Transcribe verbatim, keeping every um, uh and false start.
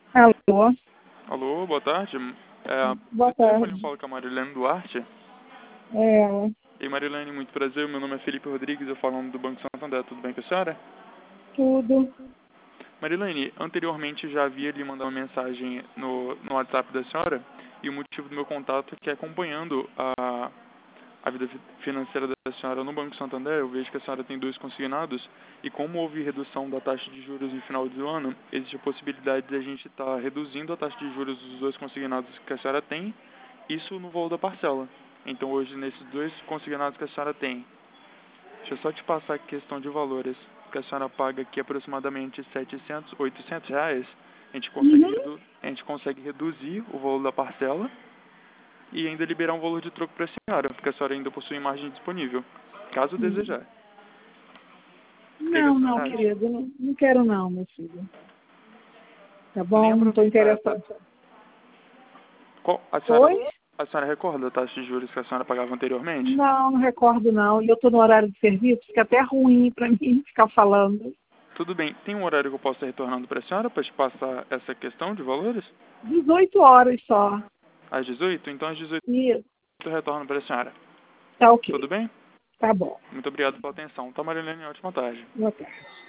Alô? Alô, boa tarde. É, Boa esse telefone tarde. fala com a Marilene Duarte. É ela. E Marilene, muito prazer. Meu nome é Felipe Rodrigues, eu falo do Banco Santander. Tudo bem com a senhora? Tudo. Marilene, anteriormente já havia lhe mandado uma mensagem no, no WhatsApp da senhora e o motivo do meu contato é que acompanhando a, a vida fi- financeira da senhora no Banco Santander, eu vejo que a senhora tem dois consignados e como houve redução da taxa de juros no final do ano, existe a possibilidade de a gente estar reduzindo a taxa de juros dos dois consignados que a senhora tem, isso no valor da parcela. Então hoje, nesses dois consignados que a senhora tem, deixa eu só te passar a questão de valores, que a senhora paga aqui aproximadamente setecentos, oitocentos reais, a gente consegue, Uhum. redu a gente consegue reduzir o valor da parcela e ainda liberar um valor de troco para a senhora, porque a senhora ainda possui margem disponível, caso desejar. O que, que a Não, não, senhora acha? querido. Não, não quero não, meu filho. Tá Nem bom? Não estou aproveitar essa... interessada. Qual, a, senhora, Oi? a senhora recorda a taxa de juros que a senhora pagava anteriormente? Não, não recordo não. E eu estou no horário de serviço, fica até ruim para mim ficar falando. Tudo bem. Tem um horário que eu posso estar retornando para a senhora para te passar essa questão de valores? dezoito horas só. Às dezoito? Então às dezoito Isso. eu retorno para a senhora. Tá ok. Tudo bem? Tá bom. Muito obrigado pela atenção. Tá, Marilene? Ótima tarde. Boa tarde.